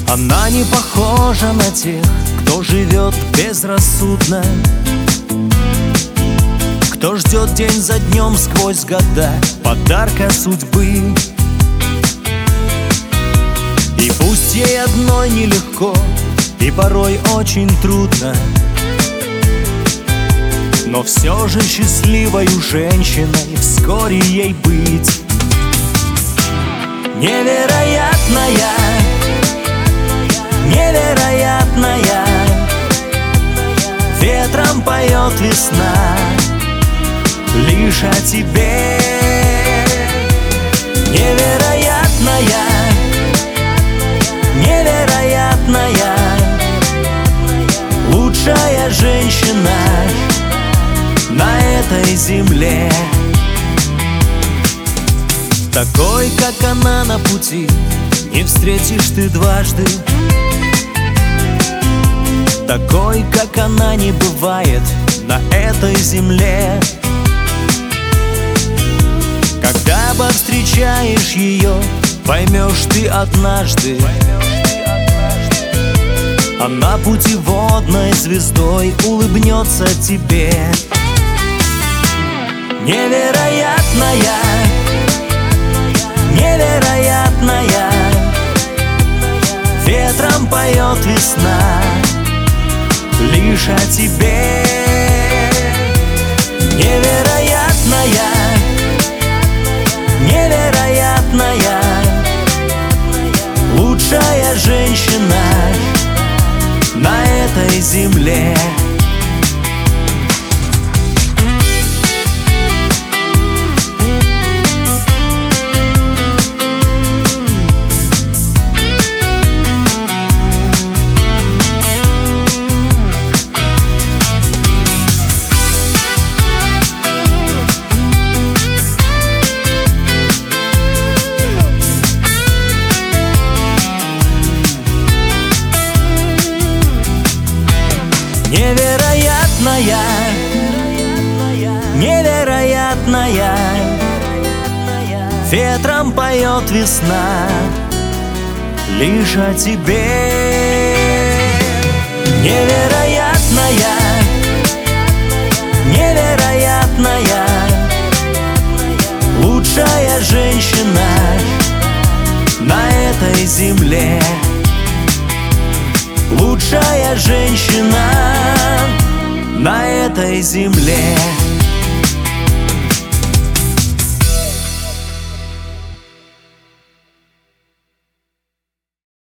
Она не похожа на тех, кто живет безрассудно, кто ждет день за днем сквозь года подарка судьбы. И пусть ей одной нелегко, и порой очень трудно, но все же счастливой женщиной вскоре ей быть. Невероятная, невероятная, ветром поет весна лишь о тебе. Невероятная, невероятная, лучшая женщина на этой земле. Такой, как она, на пути не встретишь ты дважды. Такой, как она, не бывает на этой земле. Когда повстречаешь ее, поймешь ты однажды, она путеводной звездой улыбнется тебе. Невероятная, невероятная, ветром поет весна лишь о тебе. Невероятная, невероятная, лучшая женщина на этой земле. Невероятная, невероятная, ветром поет весна лишь о тебе. Невероятная, невероятная, лучшая женщина на этой земле. Лучшая женщина на этой земле.